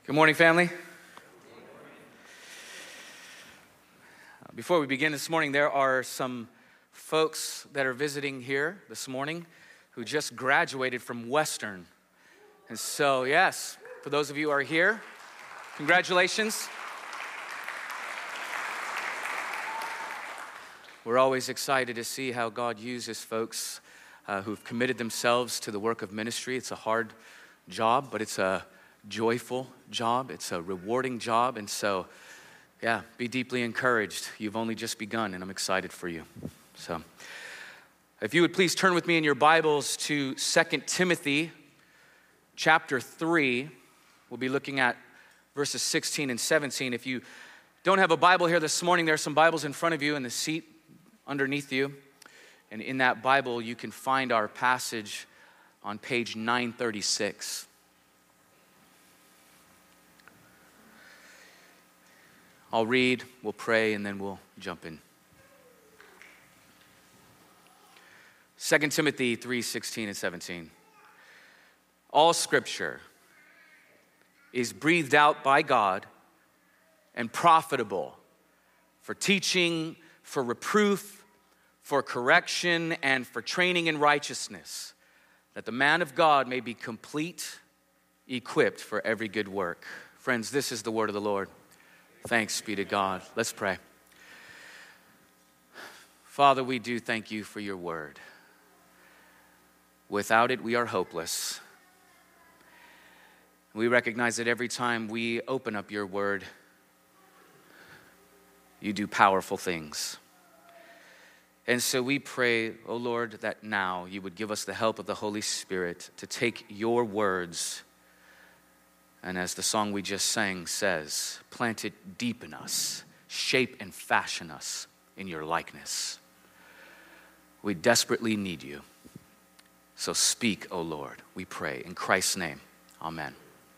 Good morning, family. Before we begin this morning, there are some folks that are visiting here this morning who just graduated from Western. And so, yes, for those of you who are here, congratulations. We're always excited to see how God uses folks who've committed themselves to the work of ministry. It's a hard job, but it's a joyful job. It's a rewarding job. And so, be deeply encouraged. You've only just begun, and I'm excited for you. So, if you would please turn with me in your Bibles to 2 Timothy chapter 3. We'll be looking at verses 16 and 17. If you don't have a Bible here this morning, there are some Bibles in front of you in the seat underneath you. And in that Bible, you can find our passage on page 936. I'll read, we'll pray, and then we'll jump in. 2 Timothy 3:16 and 17. All Scripture is breathed out by God and profitable for teaching, for reproof, for correction, and for training in righteousness, that the man of God may be complete, equipped for every good work. Friends, this is the word of the Lord. Thanks be to God. Let's pray. Father, we do thank you for your word. Without it, we are hopeless. We recognize that every time we open up your word, you do powerful things. And so we pray, oh Lord, that now you would give us the help of the Holy Spirit to take your words, and as the song we just sang says, plant it deep in us, shape and fashion us in your likeness. We desperately need you. So speak, O Lord, we pray. In Christ's name, amen.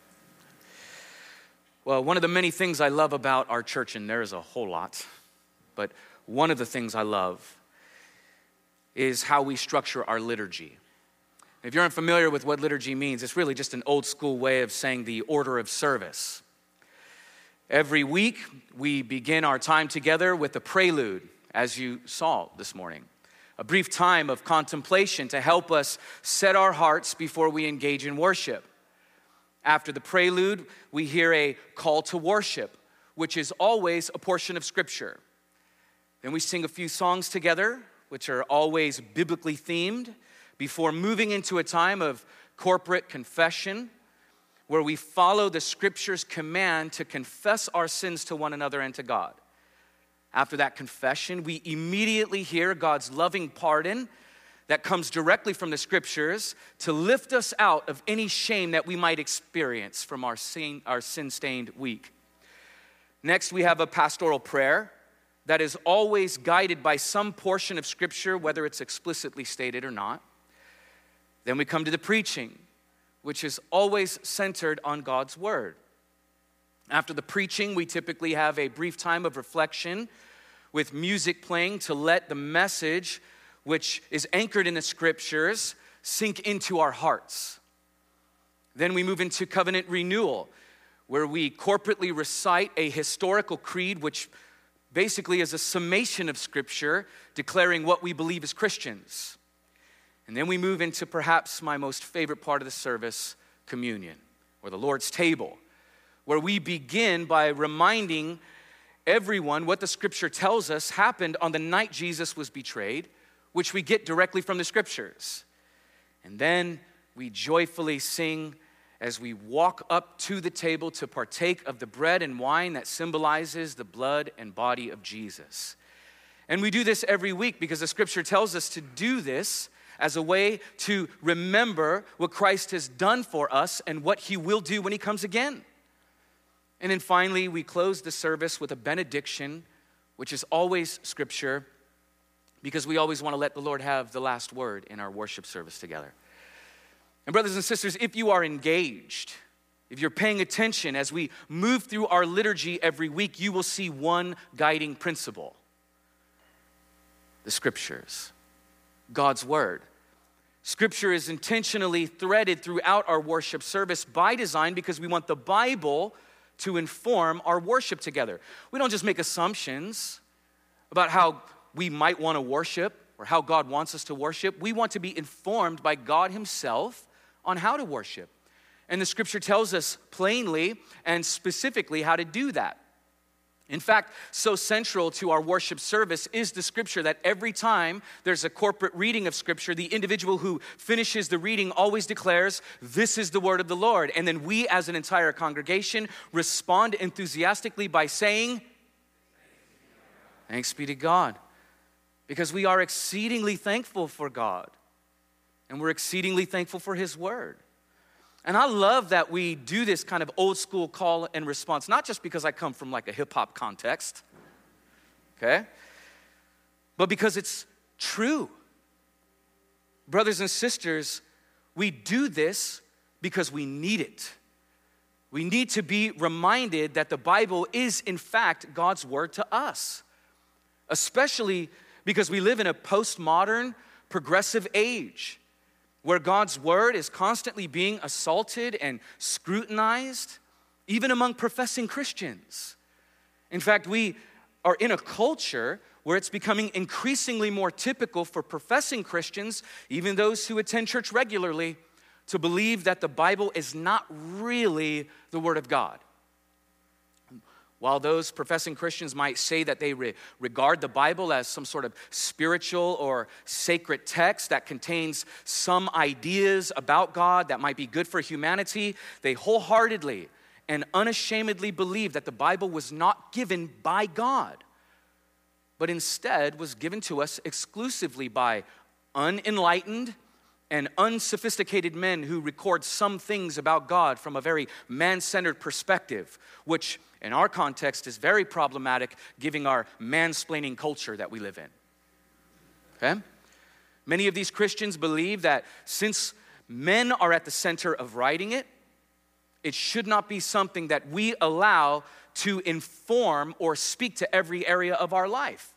Well, one of the many things I love about our church, and there is a whole lot, but one of the things I love is how we structure our liturgy. If you're unfamiliar with what liturgy means, it's really just an old school way of saying the order of service. Every week, we begin our time together with a prelude, as you saw this morning. A brief time of contemplation to help us set our hearts before we engage in worship. After the prelude, we hear a call to worship, which is always a portion of Scripture. Then we sing a few songs together, which are always biblically themed, before moving into a time of corporate confession, where we follow the Scripture's command to confess our sins to one another and to God. After that confession, we immediately hear God's loving pardon that comes directly from the Scriptures to lift us out of any shame that we might experience from our sin-stained week. Next, we have a pastoral prayer that is always guided by some portion of Scripture, whether it's explicitly stated or not. Then we come to the preaching, which is always centered on God's word. After the preaching, we typically have a brief time of reflection with music playing to let the message, which is anchored in the Scriptures, sink into our hearts. Then we move into covenant renewal, where we corporately recite a historical creed, which basically is a summation of Scripture declaring what we believe as Christians. And then we move into perhaps my most favorite part of the service, communion, or the Lord's table, where we begin by reminding everyone what the Scripture tells us happened on the night Jesus was betrayed, which we get directly from the Scriptures. And then we joyfully sing as we walk up to the table to partake of the bread and wine that symbolizes the blood and body of Jesus. And we do this every week because the Scripture tells us to do this as a way to remember what Christ has done for us and what he will do when he comes again. And then finally, we close the service with a benediction, which is always Scripture, because we always want to let the Lord have the last word in our worship service together. And brothers and sisters, if you are engaged, if you're paying attention as we move through our liturgy every week, you will see one guiding principle: the Scriptures, God's word. Scripture is intentionally threaded throughout our worship service by design because we want the Bible to inform our worship together. We don't just make assumptions about how we might want to worship or how God wants us to worship. We want to be informed by God Himself on how to worship. And the Scripture tells us plainly and specifically how to do that. In fact, so central to our worship service is the Scripture that every time there's a corporate reading of Scripture, the individual who finishes the reading always declares, "This is the word of the Lord." And then we as an entire congregation respond enthusiastically by saying, "Thanks be to God." Because we are exceedingly thankful for God. And we're exceedingly thankful for His word. And I love that we do this kind of old school call and response, not just because I come from like a hip hop context, okay? But because it's true. Brothers and sisters, we do this because we need it. We need to be reminded that the Bible is in fact God's word to us, especially because we live in a postmodern, progressive age where God's word is constantly being assaulted and scrutinized, even among professing Christians. In fact, we are in a culture where it's becoming increasingly more typical for professing Christians, even those who attend church regularly, to believe that the Bible is not really the Word of God. While those professing Christians might say that they regard the Bible as some sort of spiritual or sacred text that contains some ideas about God that might be good for humanity, they wholeheartedly and unashamedly believe that the Bible was not given by God, but instead was given to us exclusively by unenlightened and unsophisticated men who record some things about God from a very man-centered perspective, which in our context is very problematic given our mansplaining culture that we live in. Okay? Many of these Christians believe that since men are at the center of writing it, it should not be something that we allow to inform or speak to every area of our life.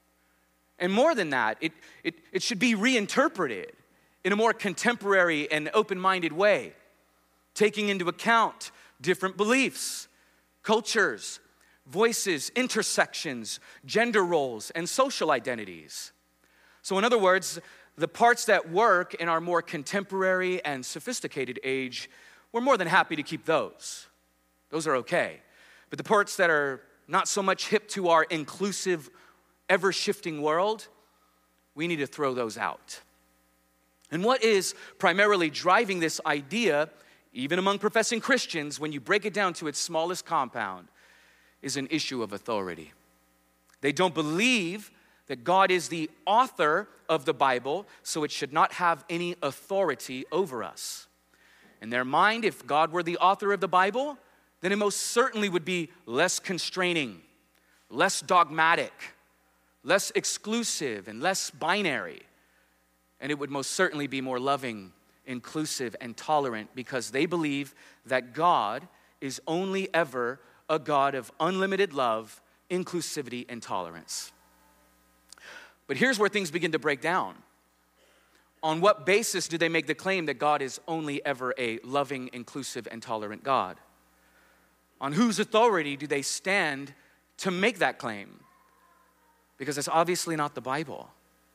And more than that, it should be reinterpreted in a more contemporary and open-minded way, taking into account different beliefs, cultures, voices, intersections, gender roles, and social identities. So in other words, the parts that work in our more contemporary and sophisticated age, we're more than happy to keep those. Those are okay. But the parts that are not so much hip to our inclusive, ever-shifting world, we need to throw those out. And what is primarily driving this idea, even among professing Christians, when you break it down to its smallest compound, is an issue of authority. They don't believe that God is the author of the Bible, so it should not have any authority over us. In their mind, if God were the author of the Bible, then it most certainly would be less constraining, less dogmatic, less exclusive, and less binary. And it would most certainly be more loving, inclusive, and tolerant because they believe that God is only ever a God of unlimited love, inclusivity, and tolerance. But here's where things begin to break down. On what basis do they make the claim that God is only ever a loving, inclusive, and tolerant God? On whose authority do they stand to make that claim? Because it's obviously not the Bible.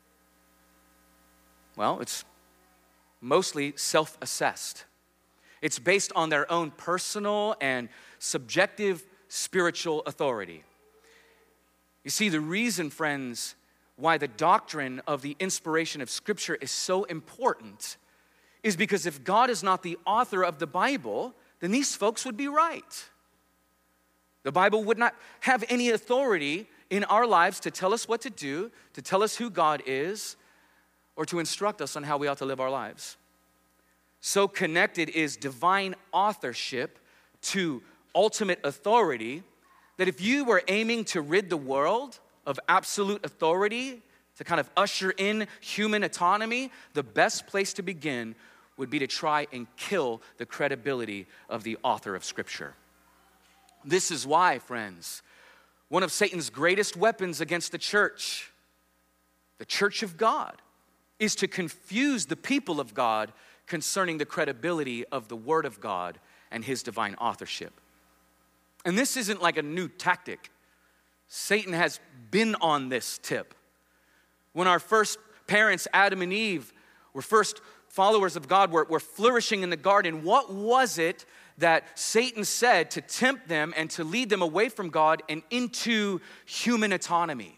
Well, it's mostly self-assessed. It's based on their own personal and subjective spiritual authority. You see, the reason, friends, why the doctrine of the inspiration of Scripture is so important is because if God is not the author of the Bible, then these folks would be right. The Bible would not have any authority in our lives to tell us what to do, to tell us who God is, or to instruct us on how we ought to live our lives. So connected is divine authorship to ultimate authority that if you were aiming to rid the world of absolute authority, to kind of usher in human autonomy, the best place to begin would be to try and kill the credibility of the author of Scripture. This is why, friends, one of Satan's greatest weapons against the church of God, is to confuse the people of God concerning the credibility of the Word of God and His divine authorship. And this isn't like a new tactic. Satan has been on this tip. When our first parents, Adam and Eve, were first followers of God, were flourishing in the garden, what was it that Satan said to tempt them and to lead them away from God and into human autonomy?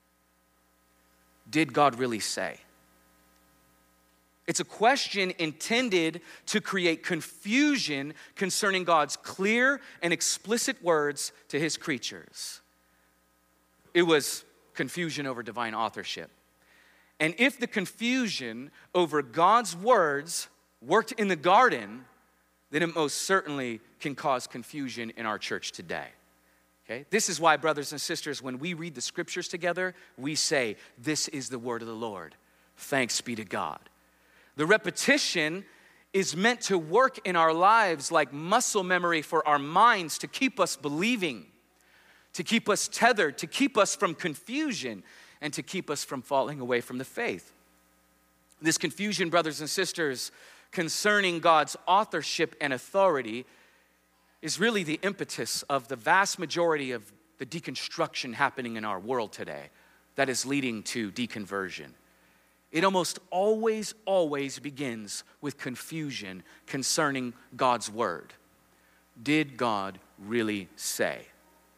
Did God really say? It's a question intended to create confusion concerning God's clear and explicit words to His creatures. It was confusion over divine authorship. And if the confusion over God's words worked in the garden, then it most certainly can cause confusion in our church today. Okay? This is why, brothers and sisters, when we read the scriptures together, we say, "This is the word of the Lord. Thanks be to God." The repetition is meant to work in our lives like muscle memory for our minds, to keep us believing, to keep us tethered, to keep us from confusion, and to keep us from falling away from the faith. This confusion, brothers and sisters, concerning God's authorship and authority is really the impetus of the vast majority of the deconstruction happening in our world today that is leading to deconversion. It almost always begins with confusion concerning God's word. Did God really say?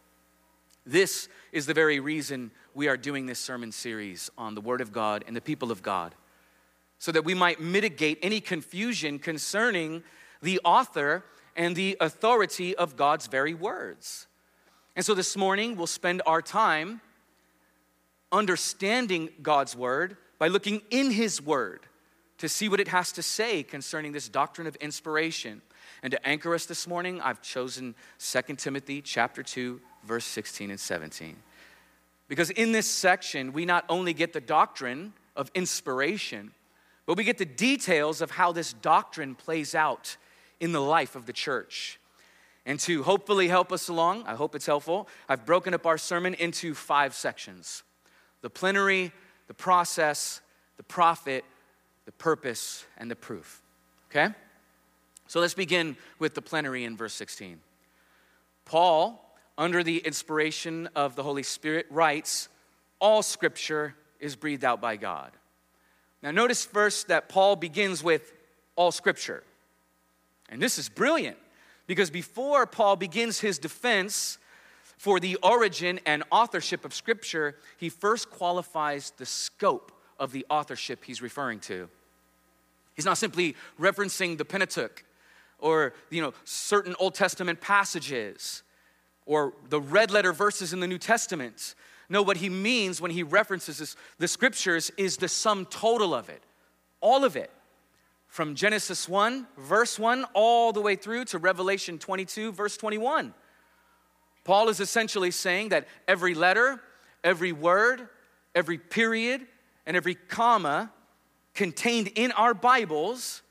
This is the very reason we are doing this sermon series on the Word of God and the people of God, so that we might mitigate any confusion concerning the author and the authority of God's very words. And so this morning, we'll spend our time understanding God's word by looking in His word to see what it has to say concerning this doctrine of inspiration. And to anchor us this morning, I've chosen 2 Timothy chapter 2, verse 16 and 17. Because in this section, we not only get the doctrine of inspiration, but we get the details of how this doctrine plays out in the life of the church. And to hopefully help us along, I hope it's helpful, I've broken up our sermon into 5 sections: the plenary, the process, the prophet, the purpose, and the proof. Okay? So let's begin with the plenary in verse 16. Paul, under the inspiration of the Holy Spirit, writes, "All scripture is breathed out by God." Now notice first that Paul begins with all scripture. And this is brilliant, because before Paul begins his defense for the origin and authorship of scripture, he first qualifies the scope of the authorship he's referring to. He's not simply referencing the Pentateuch or certain Old Testament passages or the red letter verses in the New Testament. No, what he means when he references the scriptures is the sum total of it, all of it, from Genesis 1, verse 1, all the way through to Revelation 22, verse 21. Paul is essentially saying that every letter, every word, every period, and every comma contained in our Bibles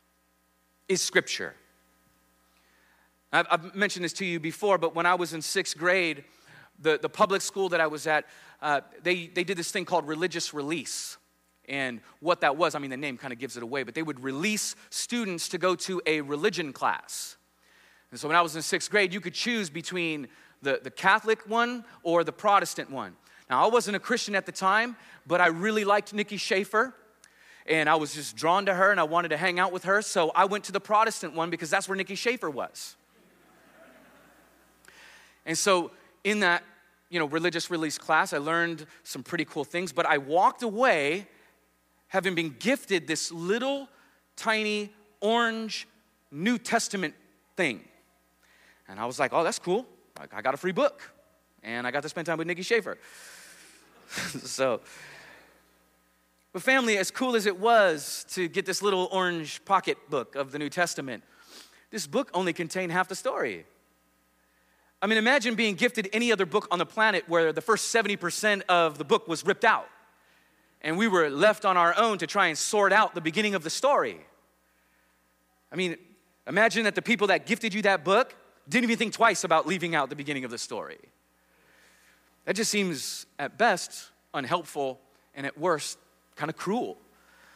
is scripture. I've mentioned this to you before, but when I was in 6th grade, the public school that I was at, they did this thing called religious release. And what that was, the name kind of gives it away, but they would release students to go to a religion class. And so when I was in 6th grade, you could choose between the Catholic one or the Protestant one. Now, I wasn't a Christian at the time, but I really liked Nikki Schaefer. And I was just drawn to her, and I wanted to hang out with her. So I went to the Protestant one because that's where Nikki Schaefer was. And so in that, religious release class, I learned some pretty cool things. But I walked away having been gifted this little, tiny, orange New Testament thing. And I was like, oh, that's cool. I got a free book. And I got to spend time with Nikki Schaefer. But family, as cool as it was to get this little orange pocket book of the New Testament, this book only contained half the story. Imagine being gifted any other book on the planet where the first 70% of the book was ripped out, and we were left on our own to try and sort out the beginning of the story. Imagine that the people that gifted you that book didn't even think twice about leaving out the beginning of the story. That just seems, at best, unhelpful, and at worst, kind of cruel.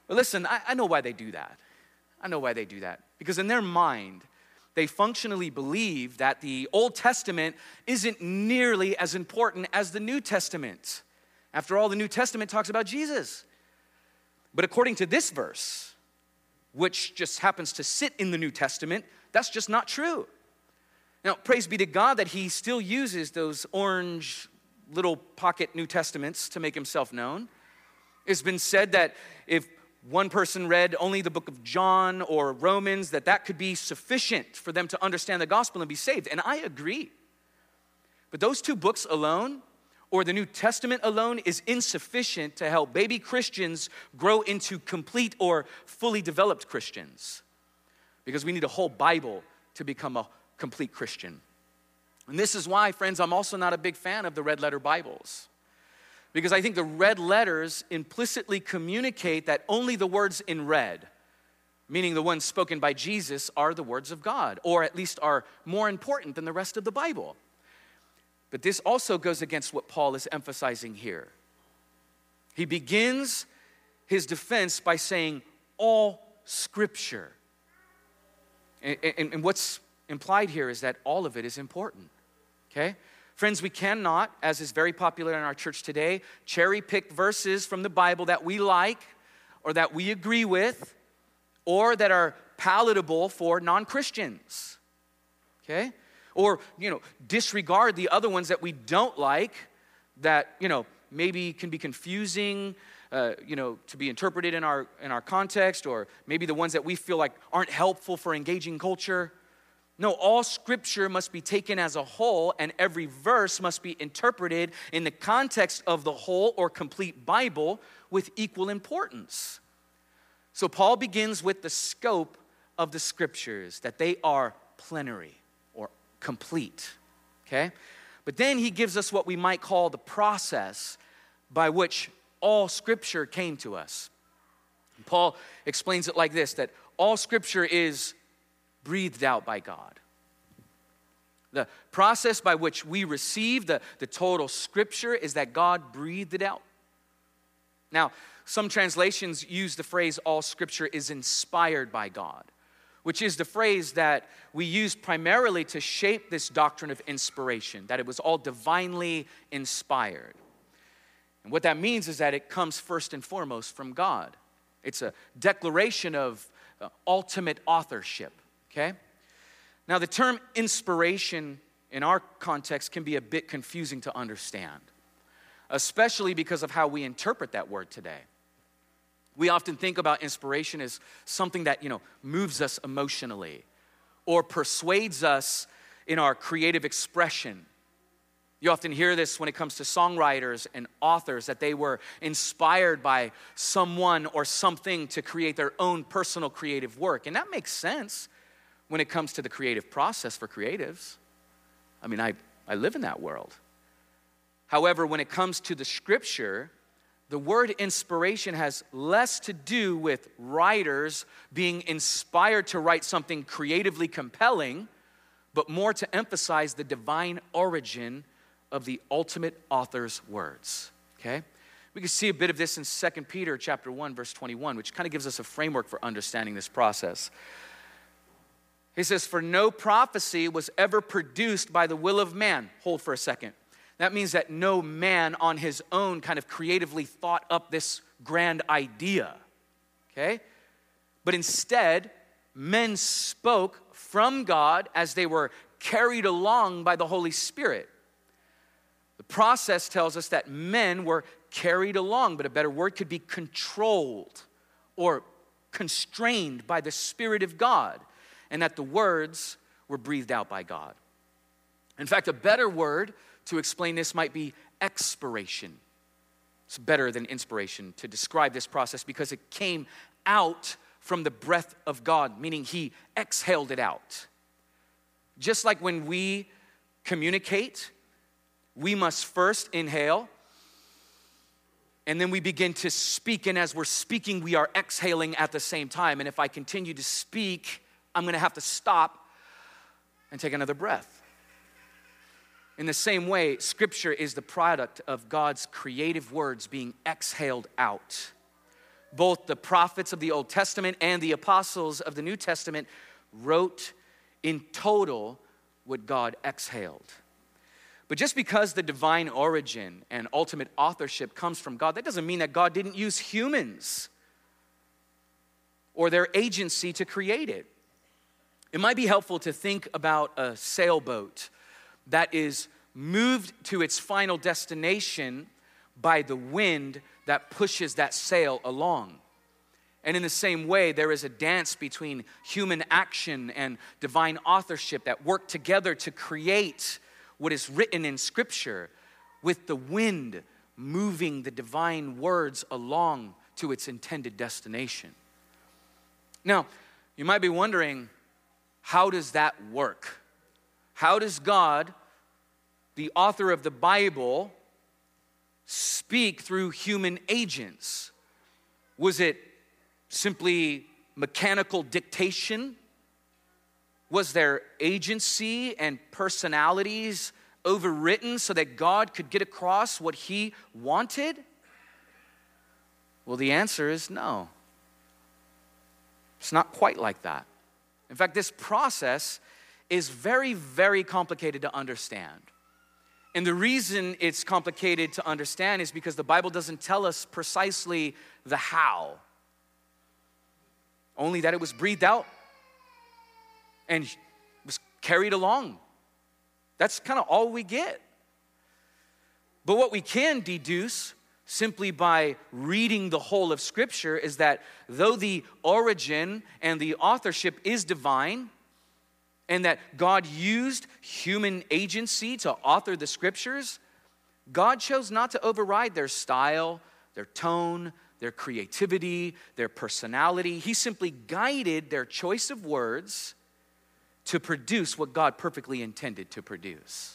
But listen, I know why they do that. I know why they do that. Because in their mind, they functionally believe that the Old Testament isn't nearly as important as the New Testament. After all, the New Testament talks about Jesus. But according to this verse, which just happens to sit in the New Testament, that's just not true. Now, praise be to God that he still uses those orange little pocket New Testaments to make himself known. It's been said that if one person read only the book of John or Romans, that could be sufficient for them to understand the gospel and be saved. And I agree. But those two books alone, or the New Testament alone, is insufficient to help baby Christians grow into complete or fully developed Christians. Because we need a whole Bible to become a complete Christian. And this is why, friends, I'm also not a big fan of the red letter Bibles. Because I think the red letters implicitly communicate that only the words in red, meaning the ones spoken by Jesus, are the words of God, or at least are more important than the rest of the Bible. But this also goes against what Paul is emphasizing here. He begins his defense by saying, all Scripture. And what's implied here is that all of it is important, okay? Friends, we cannot, as is very popular in our church today, cherry pick verses from the Bible that we like or that we agree with or that are palatable for non-Christians, okay? Or, disregard the other ones that we don't like that, maybe can be confusing, to be interpreted in our context, or maybe the ones that we feel like aren't helpful for engaging culture. No, all Scripture must be taken as a whole, and every verse must be interpreted in the context of the whole or complete Bible with equal importance. So Paul begins with the scope of the Scriptures, that they are plenary or complete, okay? But then he gives us what we might call the process by which all Scripture came to us. And Paul explains it like this, that all Scripture is breathed out by God. The process by which we receive the total Scripture is that God breathed it out. Now, some translations use the phrase, all Scripture is inspired by God, which is the phrase that we use primarily to shape this doctrine of inspiration, that it was all divinely inspired. And what that means is that it comes first and foremost from God. It's a declaration of ultimate authorship. Okay? Now, the term inspiration in our context can be a bit confusing to understand, especially because of how we interpret that word today. We often think about inspiration as something that, moves us emotionally or persuades us in our creative expression. You often hear this when it comes to songwriters and authors, that they were inspired by someone or something to create their own personal creative work. And that makes sense when it comes to the creative process for creatives. I mean, I live in that world. However, when it comes to the Scripture, the word inspiration has less to do with writers being inspired to write something creatively compelling, but more to emphasize the divine origin of the ultimate author's words, okay? We can see a bit of this in 2 Peter chapter 1, verse 21, which kind of gives us a framework for understanding this process. He says, for no prophecy was ever produced by the will of man. Hold for a second. That means that no man on his own kind of creatively thought up this grand idea, okay? But instead, men spoke from God as they were carried along by the Holy Spirit. The process tells us that men were carried along, but a better word could be controlled or constrained by the Spirit of God, and that the words were breathed out by God. In fact, a better word to explain this might be expiration. It's better than inspiration to describe this process because it came out from the breath of God, meaning he exhaled it out. Just like when we communicate, we must first inhale, and then we begin to speak, and as we're speaking, we are exhaling at the same time. And if I continue to speak, I'm going to have to stop and take another breath. In the same way, Scripture is the product of God's creative words being exhaled out. both the prophets of the Old Testament and the apostles of the New Testament wrote in total what God exhaled. But just because the divine origin and ultimate authorship comes from God, that doesn't mean that God didn't use humans or their agency to create it. It might be helpful to think about a sailboat that is moved to its final destination by the wind that pushes that sail along. And in the same way, there is a dance between human action and divine authorship that work together to create what is written in Scripture, with the wind moving the divine words along to its intended destination. Now, you might be wondering, how does that work? How does God, the author of the Bible, speak through human agents? Was it simply mechanical dictation? Was there agency and personalities overwritten so that God could get across what he wanted? Well, the answer is no. It's not quite like that. In fact, this process is very, very complicated to understand. And the reason it's complicated to understand is because the Bible doesn't tell us precisely the how. Only that it was breathed out and was carried along. That's kind of all we get. But what we can deduce simply by reading the whole of Scripture is that though the origin and the authorship is divine, and that God used human agency to author the Scriptures, God chose not to override their style, their tone, their creativity, their personality. He simply guided their choice of words to produce what God perfectly intended to produce.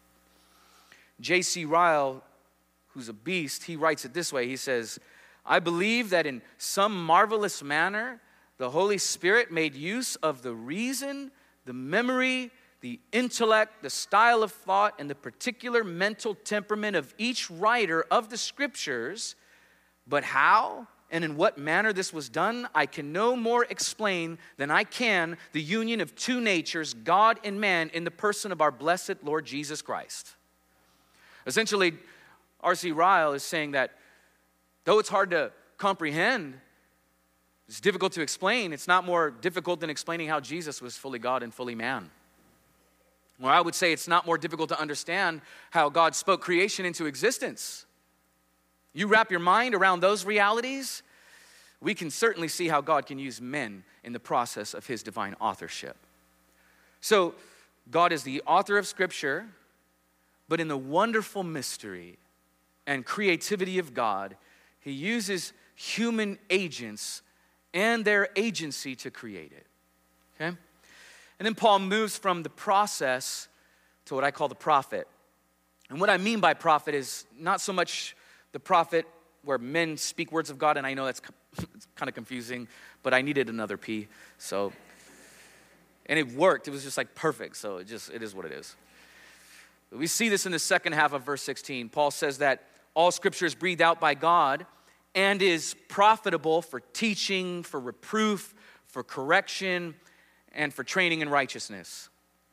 J.C. Ryle, who's a beast, he writes it this way. He says, "I believe that in some marvelous manner, the Holy Spirit made use of the reason, the memory, the intellect, the style of thought, and the particular mental temperament of each writer of the Scriptures. But how and in what manner this was done, I can no more explain than I can the union of two natures, God and man, in the person of our blessed Lord Jesus Christ." Essentially, R.C. Ryle is saying that though it's hard to comprehend, it's difficult to explain, it's not more difficult than explaining how Jesus was fully God and fully man. Or I would say it's not more difficult to understand how God spoke creation into existence. You wrap your mind around those realities, we can certainly see how God can use men in the process of his divine authorship. So, God is the author of Scripture, but in the wonderful mystery and creativity of God, he uses human agents and their agency to create it. Okay? And then Paul moves from the process to what I call the prophet. And what I mean by prophet is not so much the prophet where men speak words of God, and I know that's it's kind of confusing, but I needed another P, so, and it worked. It was just like perfect, so it is what it is. We see this in the second half of verse 16. Paul says that all Scripture is breathed out by God and is profitable for teaching, for reproof, for correction, and for training in righteousness.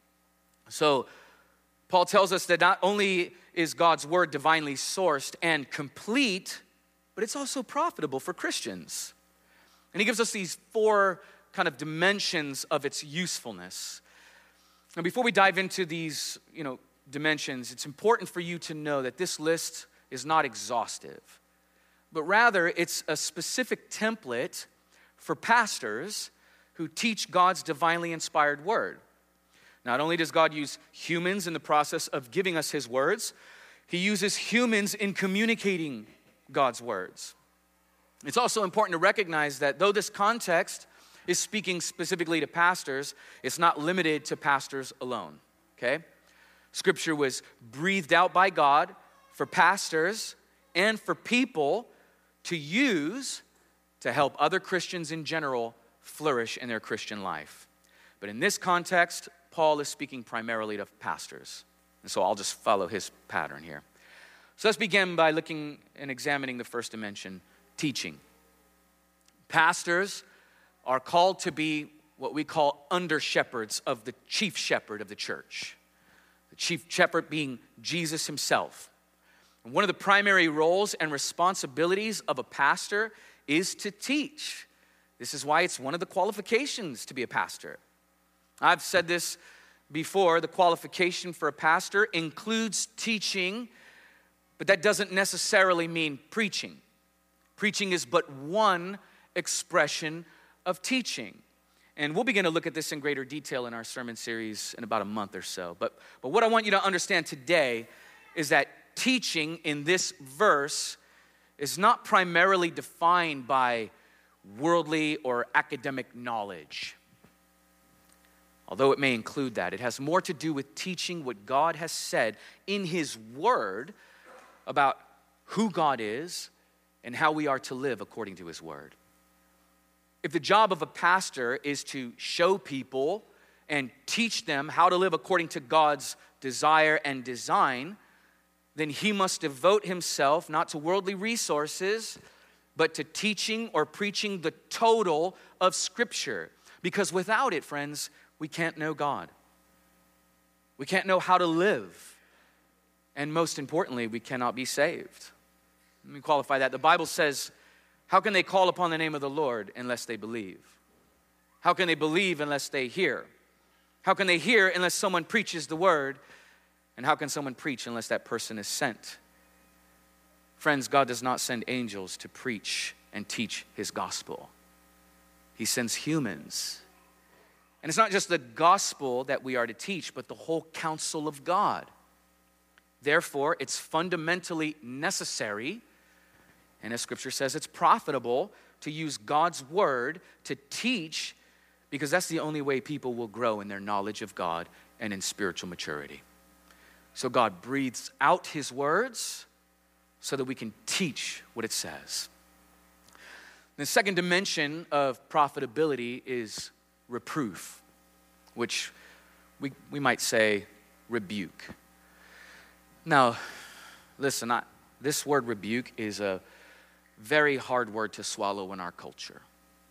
So Paul tells us that not only is God's word divinely sourced and complete, but it's also profitable for Christians. And he gives us these four kind of dimensions of its usefulness. Now, before we dive into these, dimensions, it's important for you to know that this list is not exhaustive, but rather it's a specific template for pastors who teach God's divinely inspired word. Not only does God use humans in the process of giving us his words, he uses humans in communicating God's words. It's also important to recognize that though this context is speaking specifically to pastors, it's not limited to pastors alone, okay? Scripture was breathed out by God for pastors and for people to use to help other Christians in general flourish in their Christian life. But in this context, Paul is speaking primarily to pastors. And so I'll just follow his pattern here. So let's begin by looking and examining the first dimension, teaching. Pastors are called to be what we call under shepherds of the chief shepherd of the church. The chief shepherd being Jesus himself. And one of the primary roles and responsibilities of a pastor is to teach. This is why it's one of the qualifications to be a pastor. I've said this before, the qualification for a pastor includes teaching, but that doesn't necessarily mean preaching. Preaching is but one expression of teaching. And we'll begin to look at this in greater detail in our sermon series in about a month or so. But what I want you to understand today is that teaching in this verse is not primarily defined by worldly or academic knowledge. Although it may include that, it has more to do with teaching what God has said in His Word about who God is and how we are to live according to His Word. If the job of a pastor is to show people and teach them how to live according to God's desire and design, then he must devote himself not to worldly resources, but to teaching or preaching the total of Scripture. Because without it, friends, we can't know God. We can't know how to live. And most importantly, we cannot be saved. Let me qualify that. The Bible says, how can they call upon the name of the Lord unless they believe? How can they believe unless they hear? How can they hear unless someone preaches the word? And how can someone preach unless that person is sent? Friends, God does not send angels to preach and teach His gospel. He sends humans. And it's not just the gospel that we are to teach, but the whole counsel of God. Therefore, it's fundamentally necessary, and as Scripture says, it's profitable to use God's word to teach, because that's the only way people will grow in their knowledge of God and in spiritual maturity. So God breathes out His words so that we can teach what it says. The second dimension of profitability is reproof, which we might say rebuke. Now, listen, this word rebuke is a very hard word to swallow in our culture.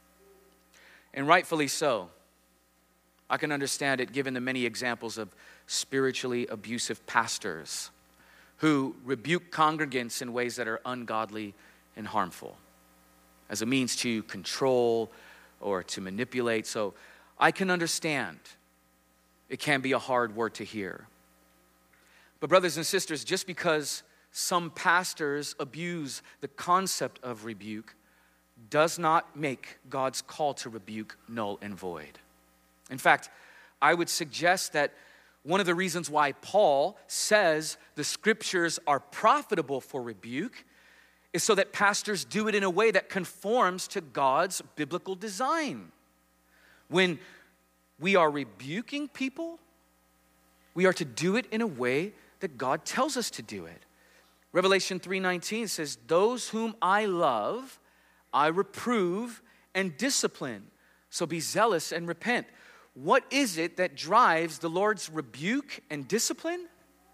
And rightfully so. I can understand it given the many examples of spiritually abusive pastors who rebuke congregants in ways that are ungodly and harmful as a means to control or to manipulate. So I can understand it can be a hard word to hear. But brothers and sisters, just because some pastors abuse the concept of rebuke does not make God's call to rebuke null and void. In fact, I would suggest that one of the reasons why Paul says the Scriptures are profitable for rebuke is so that pastors do it in a way that conforms to God's biblical design. When we are rebuking people, we are to do it in a way that God tells us to do it. Revelation 3:19 says, "Those whom I love, I reprove and discipline. So be zealous and repent." What is it that drives the Lord's rebuke and discipline?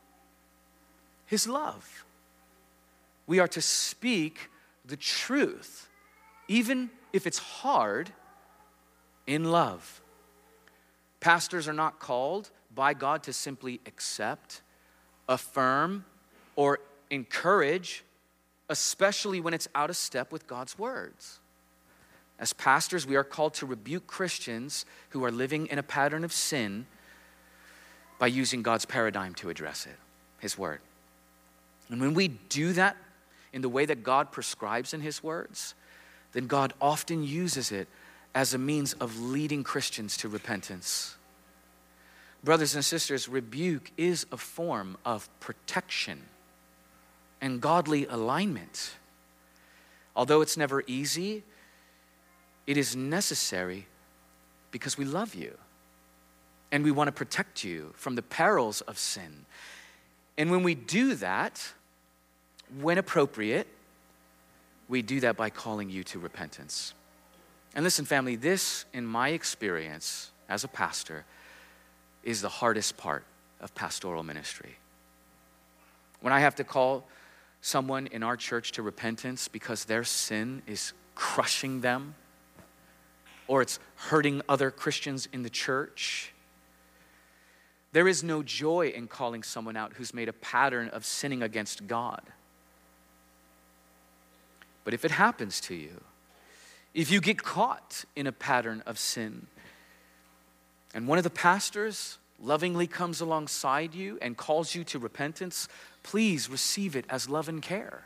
His love. We are to speak the truth, even if it's hard, in love. Pastors are not called by God to simply accept, affirm, or encourage, especially when it's out of step with God's words. As pastors, we are called to rebuke Christians who are living in a pattern of sin by using God's paradigm to address it, His word. And when we do that in the way that God prescribes in His words, then God often uses it as a means of leading Christians to repentance. Brothers and sisters, rebuke is a form of protection and godly alignment. Although it's never easy, it is necessary because we love you and we want to protect you from the perils of sin. And when we do that, when appropriate, we do that by calling you to repentance. And listen, family, this, in my experience as a pastor, is the hardest part of pastoral ministry. When I have to call someone in our church to repentance because their sin is crushing them or it's hurting other Christians in the church. There is no joy in calling someone out who's made a pattern of sinning against God. But if it happens to you, if you get caught in a pattern of sin, and one of the pastors lovingly comes alongside you and calls you to repentance, please receive it as love and care.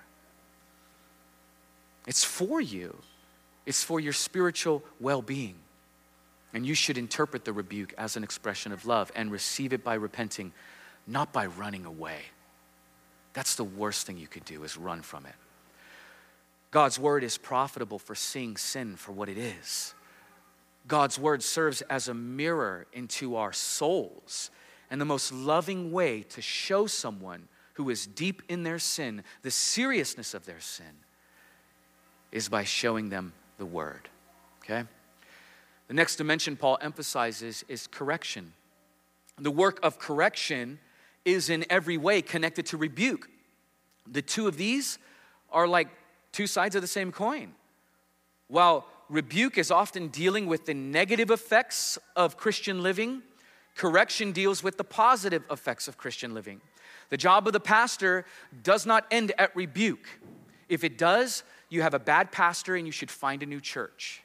It's for you. It's for your spiritual well-being. And you should interpret the rebuke as an expression of love and receive it by repenting, not by running away. That's the worst thing you could do, is run from it. God's word is profitable for seeing sin for what it is. God's word serves as a mirror into our souls. And the most loving way to show someone who is deep in their sin the seriousness of their sin is by showing them the word. Okay? The next dimension Paul emphasizes is correction. The work of correction is in every way connected to rebuke. The two of these are like two sides of the same coin. While rebuke is often dealing with the negative effects of Christian living, correction deals with the positive effects of Christian living. The job of the pastor does not end at rebuke. If it does, you have a bad pastor and you should find a new church.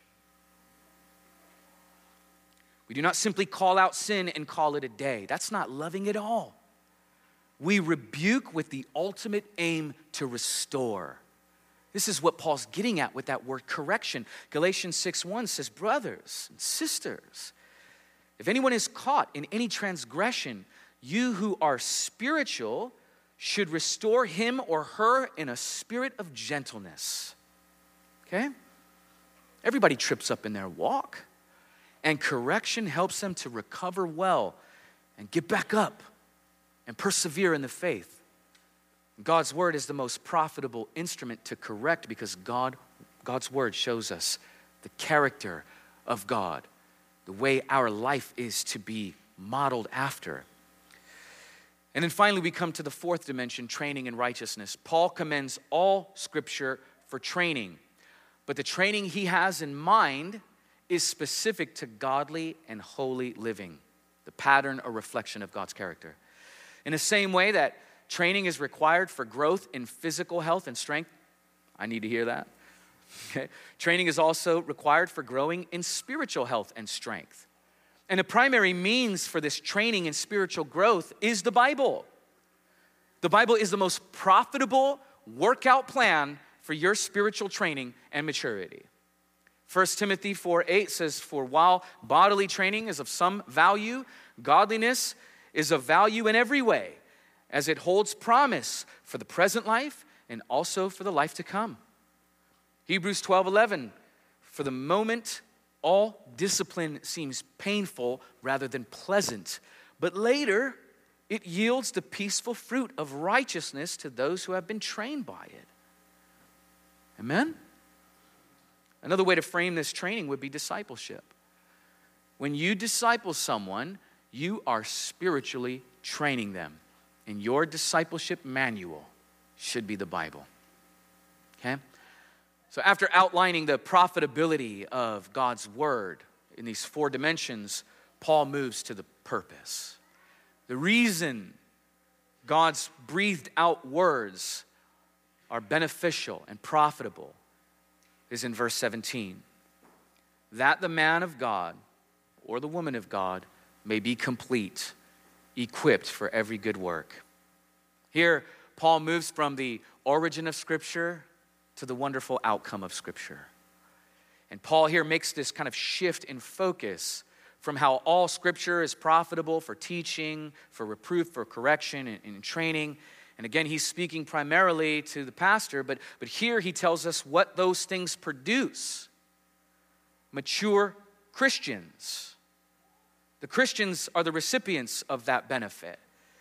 We do not simply call out sin and call it a day. That's not loving at all. We rebuke with the ultimate aim to restore. This is what Paul's getting at with that word correction. Galatians 6:1 says, brothers and sisters, if anyone is caught in any transgression, you who are spiritual should restore him or her in a spirit of gentleness. Okay? Everybody trips up in their walk. And correction helps them to recover well and get back up and persevere in the faith. God's word is the most profitable instrument to correct because God's word shows us the character of God, the way our life is to be modeled after. And then finally, we come to the fourth dimension, training in righteousness. Paul commends all scripture for training, but the training he has in mind is specific to godly and holy living, the pattern or reflection of God's character. In the same way that training is required for growth in physical health and strength, I need to hear that. Okay. Training is also required for growing in spiritual health and strength. And the primary means for this training in spiritual growth is the Bible. The Bible is the most profitable workout plan for your spiritual training and maturity. 1 Timothy 4:8 says, for while bodily training is of some value, godliness is of value in every way, as it holds promise for the present life and also for the life to come. Hebrews 12:11, for the moment, all discipline seems painful rather than pleasant, but later it yields the peaceful fruit of righteousness to those who have been trained by it. Amen? Another way to frame this training would be discipleship. When you disciple someone, you are spiritually training them. And your discipleship manual should be the Bible. Okay? So after outlining the profitability of God's word in these four dimensions, Paul moves to the purpose. The reason God's breathed out words are beneficial and profitable is in verse 17. That the man of God or the woman of God may be complete, equipped for every good work. Here, Paul moves from the origin of Scripture to the wonderful outcome of Scripture. And Paul here makes this kind of shift in focus from how all Scripture is profitable for teaching, for reproof, for correction, and training. And again, he's speaking primarily to the pastor, but here he tells us what those things produce. Mature Christians. The Christians are the recipients of that benefit.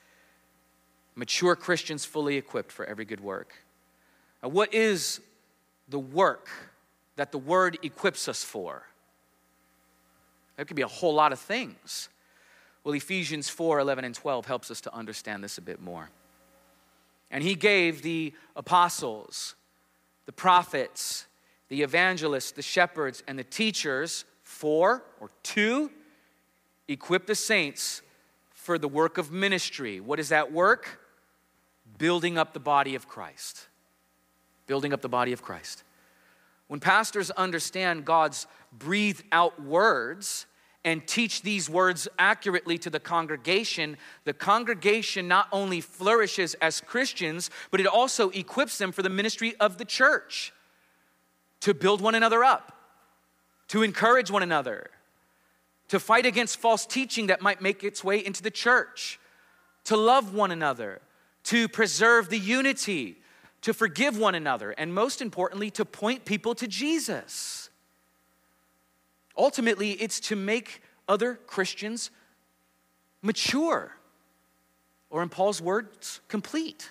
Mature Christians fully equipped for every good work. Now, what is the work that the word equips us for? That could be a whole lot of things. Well, Ephesians 4:11 and 12 helps us to understand this a bit more. And he gave the apostles, the prophets, the evangelists, the shepherds, and the teachers for, or to, equip the saints for the work of ministry. What is that work? Building up the body of Christ. Building up the body of Christ. When pastors understand God's breathed out words and teach these words accurately to the congregation not only flourishes as Christians, but it also equips them for the ministry of the church, to build one another up, to encourage one another, to fight against false teaching that might make its way into the church, to love one another, to preserve the unity, to forgive one another, and most importantly, to point people to Jesus. Ultimately, it's to make other Christians mature, or in Paul's words, complete.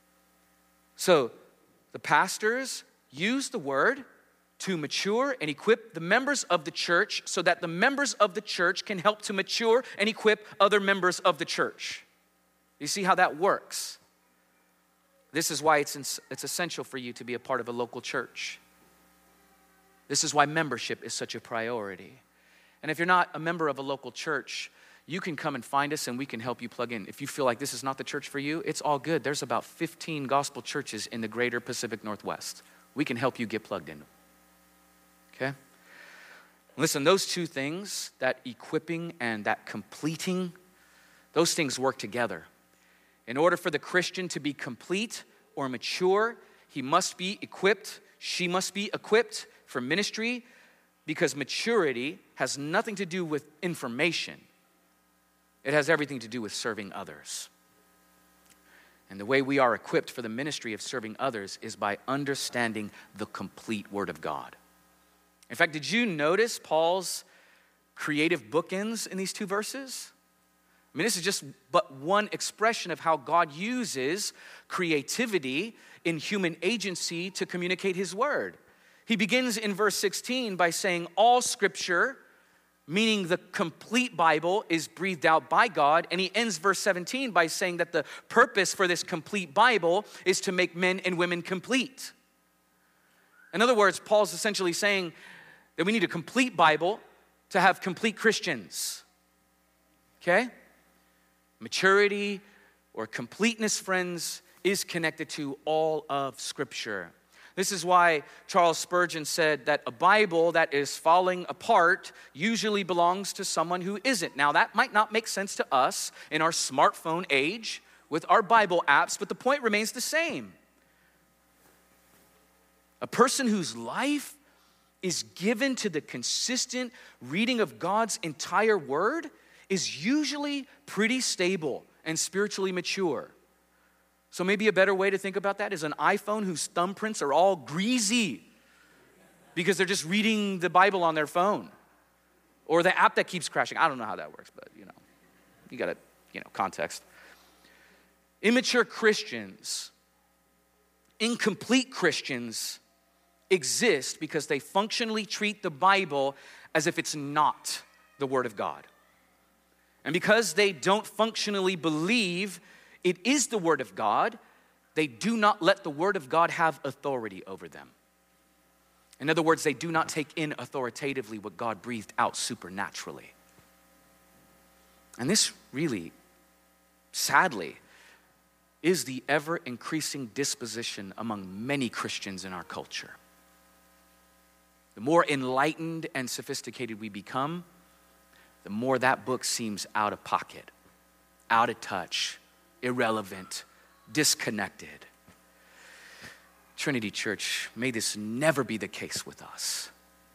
So the pastors use the word to mature and equip the members of the church so that the members of the church can help to mature and equip other members of the church. You see how that works? This is why it's essential for you to be a part of a local church. This is why membership is such a priority. And if you're not a member of a local church, you can come and find us and we can help you plug in. If you feel like this is not the church for you, it's all good. There's about 15 gospel churches in the greater Pacific Northwest. We can help you get plugged in. Okay? Listen, those two things, that equipping and that completing, those things work together. In order for the Christian to be complete or mature, he must be equipped, she must be equipped for ministry, because maturity has nothing to do with information. It has everything to do with serving others. And the way we are equipped for the ministry of serving others is by understanding the complete Word of God. In fact, did you notice Paul's creative bookends in these two verses? I mean, this is just but one expression of how God uses creativity in human agency to communicate his word. He begins in verse 16 by saying all scripture, meaning the complete Bible, is breathed out by God. And he ends verse 17 by saying that the purpose for this complete Bible is to make men and women complete. In other words, Paul's essentially saying that we need a complete Bible to have complete Christians. Okay? Maturity or completeness, friends, is connected to all of Scripture. This is why Charles Spurgeon said that a Bible that is falling apart usually belongs to someone who isn't. Now, that might not make sense to us in our smartphone age with our Bible apps, but the point remains the same. A person whose life is given to the consistent reading of God's entire word is usually pretty stable and spiritually mature. So maybe a better way to think about that is an iPhone whose thumbprints are all greasy because they're just reading the Bible on their phone, or the app that keeps crashing. I don't know how that works, but you got to, context. Immature Christians, incomplete Christians exist because they functionally treat the Bible as if it's not the Word of God. And because they don't functionally believe it is the Word of God, they do not let the Word of God have authority over them. In other words, they do not take in authoritatively what God breathed out supernaturally. And this really, sadly, is the ever-increasing disposition among many Christians in our culture. The more enlightened and sophisticated we become, the more that book seems out of pocket, out of touch, irrelevant, disconnected. Trinity Church, may this never be the case with us.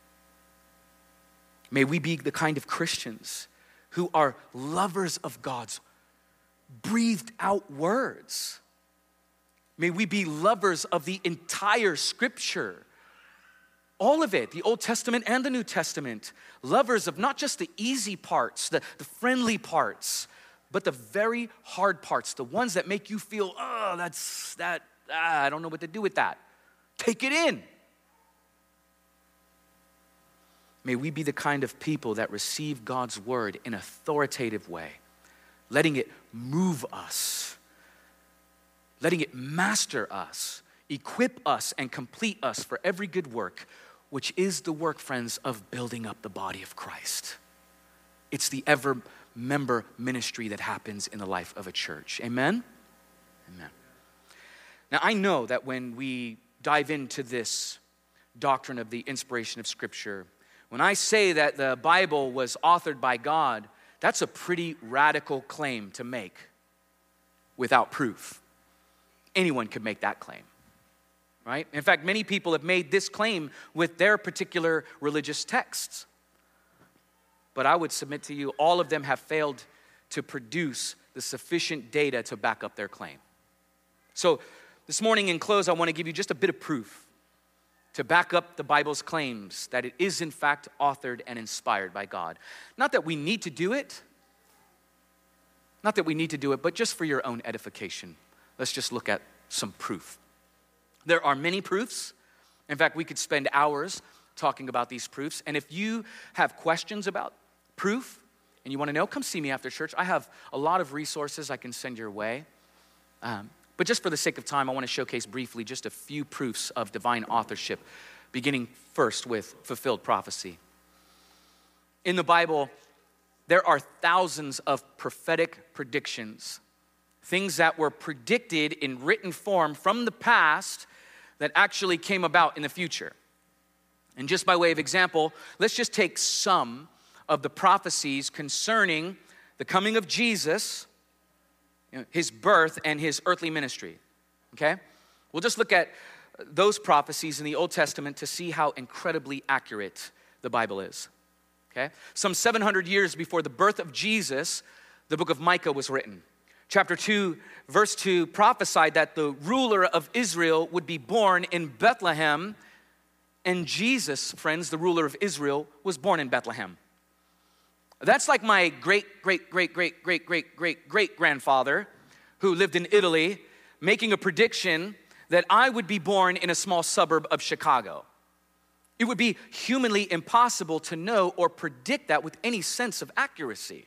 May we be the kind of Christians who are lovers of God's breathed out words. May we be lovers of the entire Scripture. All of it, the Old Testament and the New Testament. Lovers of not just the easy parts, the friendly parts, but the very hard parts, the ones that make you feel, I don't know what to do with that. Take it in. May we be the kind of people that receive God's word in an authoritative way, letting it move us, letting it master us, equip us, and complete us for every good work, which is the work, friends, of building up the body of Christ. It's the ever member ministry that happens in the life of a church. Amen? Amen. Now, I know that when we dive into this doctrine of the inspiration of Scripture, when I say that the Bible was authored by God, that's a pretty radical claim to make without proof. Anyone could make that claim, right? In fact, many people have made this claim with their particular religious texts. But I would submit to you, all of them have failed to produce the sufficient data to back up their claim. So this morning in close, I want to give you just a bit of proof to back up the Bible's claims that it is in fact authored and inspired by God. Not that we need to do it, but just for your own edification. Let's just look at some proof. There are many proofs. In fact, we could spend hours talking about these proofs. And if you have questions about proof and you want to know, come see me after church. I have a lot of resources I can send your way. But just for the sake of time, I want to showcase briefly just a few proofs of divine authorship, beginning first with fulfilled prophecy. In the Bible, there are thousands of prophetic predictions, things that were predicted in written form from the past that actually came about in the future. And just by way of example, let's just take some of the prophecies concerning the coming of Jesus, his birth, and his earthly ministry, okay? We'll just look at those prophecies in the Old Testament to see how incredibly accurate the Bible is, okay? Some 700 years before the birth of Jesus, the book of Micah was written. Chapter 2, verse 2 prophesied that the ruler of Israel would be born in Bethlehem, and Jesus, friends, the ruler of Israel, was born in Bethlehem. That's like my great-great-great-great-great-great-great-grandfather who lived in Italy making a prediction that I would be born in a small suburb of Chicago. It would be humanly impossible to know or predict that with any sense of accuracy.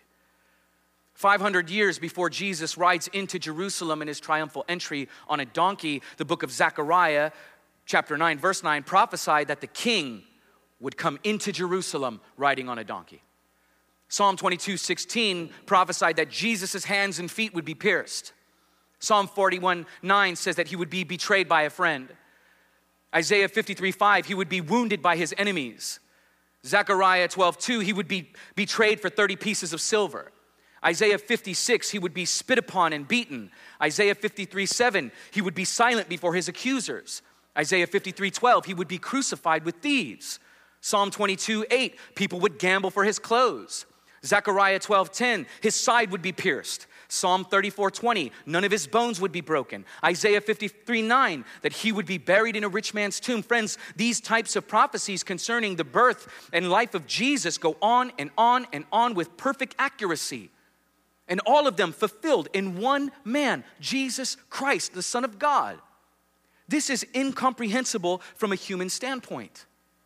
500 years before Jesus rides into Jerusalem in his triumphal entry on a donkey, the book of Zechariah, chapter 9, verse 9, prophesied that the king would come into Jerusalem riding on a donkey. Psalm 22:16 prophesied that Jesus' hands and feet would be pierced. Psalm 41:9 says that he would be betrayed by a friend. Isaiah 53:5, he would be wounded by his enemies. Zechariah 12:2, he would be betrayed for 30 pieces of silver. Isaiah 56, he would be spit upon and beaten. Isaiah 53:7, he would be silent before his accusers. Isaiah 53:12, he would be crucified with thieves. Psalm 22:8, people would gamble for his clothes. Zechariah 12:10, his side would be pierced. Psalm 34:20, none of his bones would be broken. Isaiah 53:9, that he would be buried in a rich man's tomb. Friends, these types of prophecies concerning the birth and life of Jesus go on and on and on with perfect accuracy. And all of them fulfilled in one man, Jesus Christ, the Son of God. This is incomprehensible from a human standpoint.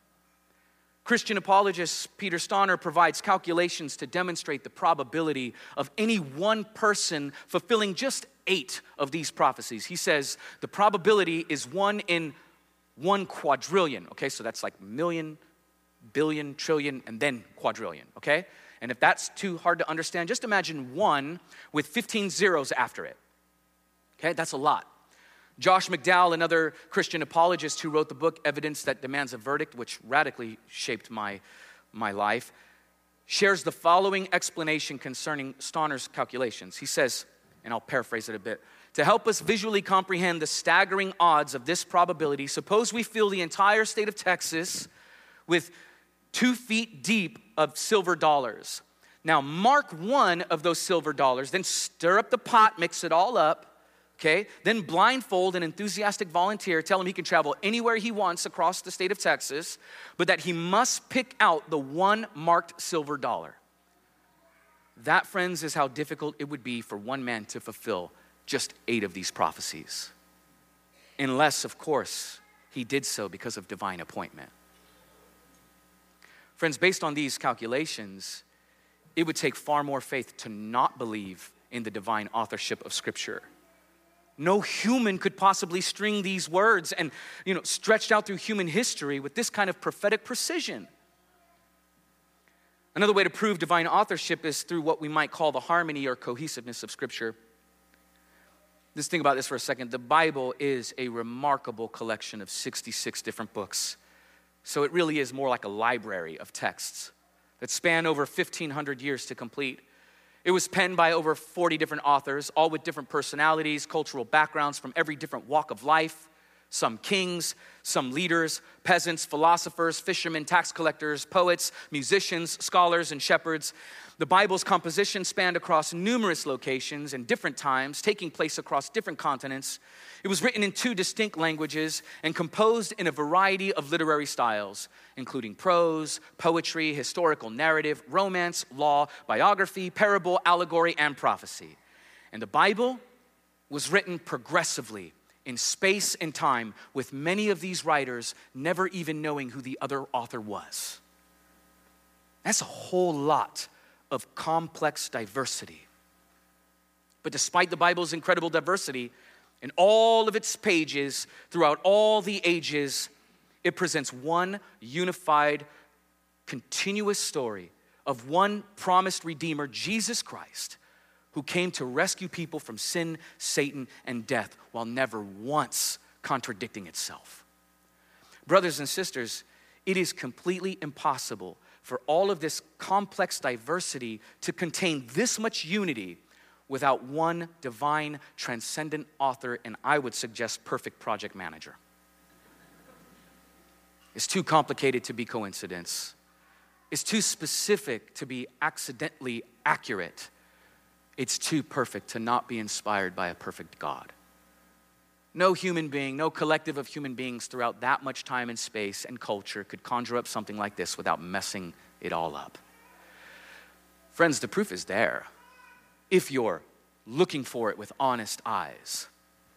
Christian apologist Peter Stauner provides calculations to demonstrate the probability of any one person fulfilling just 8 of these prophecies. He says the probability is 1 in 1 quadrillion. Okay, so that's like million, billion, trillion, and then quadrillion, okay? And if that's too hard to understand, just imagine 1 with 15 zeros after it. Okay, that's a lot. Josh McDowell, another Christian apologist who wrote the book Evidence That Demands a Verdict, which radically shaped my life, shares the following explanation concerning Stauner's calculations. He says, and I'll paraphrase it a bit, to help us visually comprehend the staggering odds of this probability, suppose we fill the entire state of Texas with 2 feet deep of silver dollars. Now mark 1 of those silver dollars, then stir up the pot, mix it all up, okay, then blindfold an enthusiastic volunteer, tell him he can travel anywhere he wants across the state of Texas, but that he must pick out the 1 marked silver dollar. That, friends, is how difficult it would be for one man to fulfill just 8 of these prophecies. Unless, of course, he did so because of divine appointment. Friends, based on these calculations, it would take far more faith to not believe in the divine authorship of Scripture. No human could possibly string these words and, stretched out through human history with this kind of prophetic precision. Another way to prove divine authorship is through what we might call the harmony or cohesiveness of Scripture. Just think about this for a second. The Bible is a remarkable collection of 66 different books. So it really is more like a library of texts that span over 1,500 years to complete. It was penned by over 40 different authors, all with different personalities, cultural backgrounds from every different walk of life. Some kings, some leaders, peasants, philosophers, fishermen, tax collectors, poets, musicians, scholars, and shepherds. The Bible's composition spanned across numerous locations and different times, taking place across different continents. It was written in 2 distinct languages and composed in a variety of literary styles, including prose, poetry, historical narrative, romance, law, biography, parable, allegory, and prophecy. And the Bible was written progressively in space and time, with many of these writers never even knowing who the other author was. That's a whole lot of complex diversity. But despite the Bible's incredible diversity, in all of its pages, throughout all the ages, it presents one unified, continuous story of one promised Redeemer, Jesus Christ, who came to rescue people from sin, Satan, and death while never once contradicting itself. Brothers and sisters, it is completely impossible for all of this complex diversity to contain this much unity without one divine, transcendent author, and I would suggest perfect project manager. It's too complicated to be coincidence. It's too specific to be accidentally accurate. It's too perfect to not be inspired by a perfect God. No human being, no collective of human beings throughout that much time and space and culture could conjure up something like this without messing it all up. Friends, the proof is there if you're looking for it with honest eyes.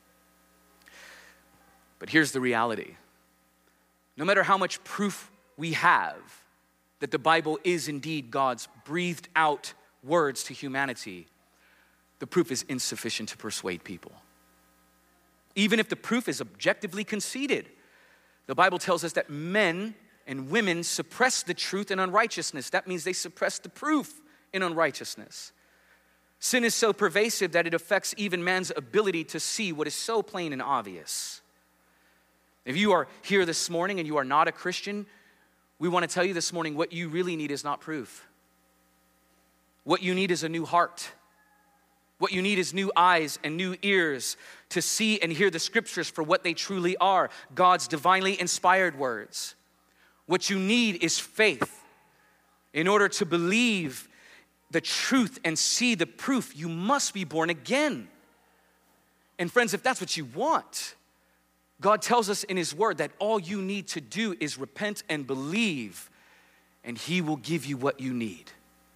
But here's the reality. No matter how much proof we have that the Bible is indeed God's breathed out words to humanity, the proof is insufficient to persuade people. Even if the proof is objectively conceded, the Bible tells us that men and women suppress the truth in unrighteousness. That means they suppress the proof in unrighteousness. Sin is so pervasive that it affects even man's ability to see what is so plain and obvious. If you are here this morning and you are not a Christian, we want to tell you this morning what you really need is not proof. What you need is a new heart. What you need is new eyes and new ears to see and hear the Scriptures for what they truly are, God's divinely inspired words. What you need is faith. In order to believe the truth and see the proof, you must be born again. And friends, if that's what you want, God tells us in His Word that all you need to do is repent and believe, and He will give you what you need.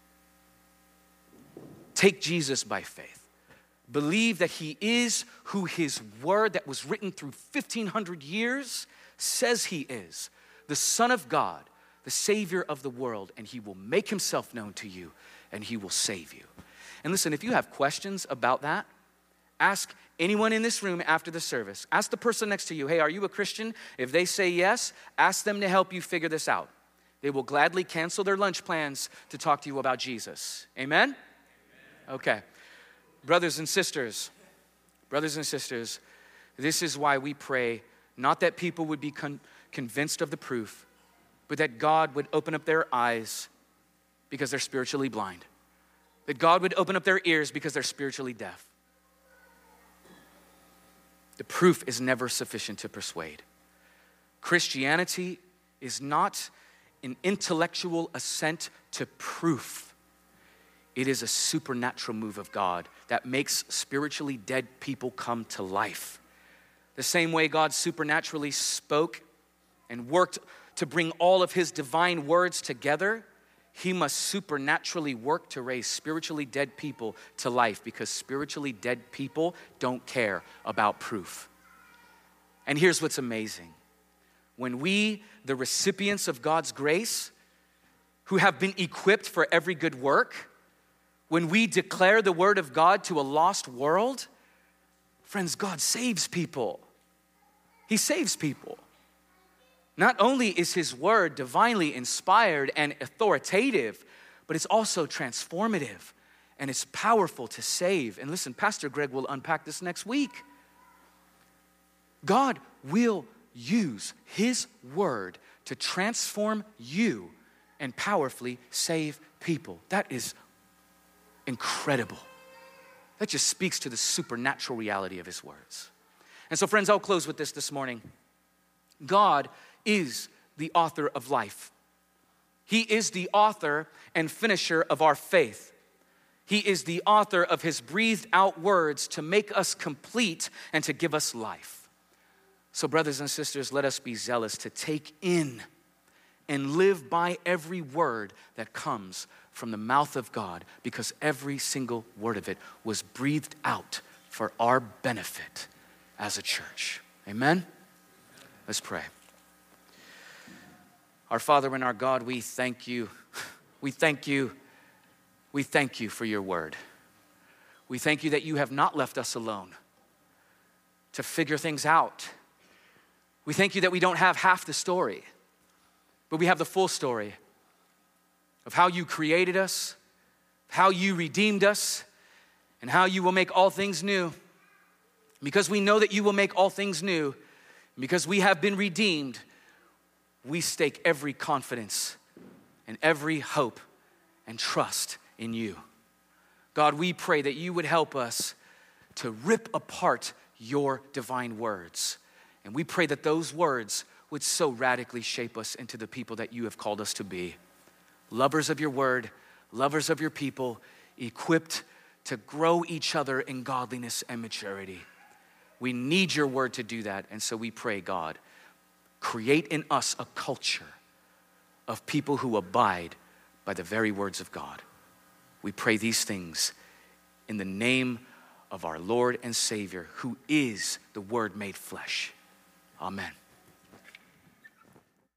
Take Jesus by faith. Believe that He is who His Word that was written through 1,500 years says He is, the Son of God, the Savior of the world, and He will make Himself known to you, and He will save you. And listen, if you have questions about that, ask anyone in this room after the service. Ask the person next to you, hey, are you a Christian? If they say yes, ask them to help you figure this out. They will gladly cancel their lunch plans to talk to you about Jesus. Amen? Okay. Brothers and sisters, this is why we pray, not that people would be convinced of the proof, but that God would open up their eyes because they're spiritually blind. That God would open up their ears because they're spiritually deaf. The proof is never sufficient to persuade. Christianity is not an intellectual assent to proof. It is a supernatural move of God that makes spiritually dead people come to life. The same way God supernaturally spoke and worked to bring all of His divine words together, He must supernaturally work to raise spiritually dead people to life, because spiritually dead people don't care about proof. And here's what's amazing. When we, the recipients of God's grace, who have been equipped for every good work, when we declare the word of God to a lost world, Friends, God saves people. He saves people. Not only is his word divinely inspired and authoritative, but it's also transformative and it's powerful to save. And listen, Pastor Greg will unpack this next week. God will use his word to transform you and powerfully save people. That is incredible. That just speaks to the supernatural reality of his words. And so, friends, I'll close with this morning. God is the author of life. He is the author and finisher of our faith. He is the author of his breathed out words to make us complete and to give us life. So, brothers and sisters, let us be zealous to take in and live by every word that comes from the mouth of God, because every single word of it was breathed out for our benefit as a church. Amen? Let's pray. Our Father and our God, we thank you. We thank you. We thank you for your word. We thank you that you have not left us alone to figure things out. We thank you that we don't have half the story, but we have the full story of how you created us, how you redeemed us, and how you will make all things new. Because we know that you will make all things new, because we have been redeemed, we stake every confidence and every hope and trust in you. God, we pray that you would help us to rip apart your divine words. And we pray that those words would so radically shape us into the people that you have called us to be. Lovers of your word, lovers of your people, equipped to grow each other in godliness and maturity. We need your word to do that. And so we pray, God, create in us a culture of people who abide by the very words of God. We pray these things in the name of our Lord and Savior, who is the Word made flesh. Amen.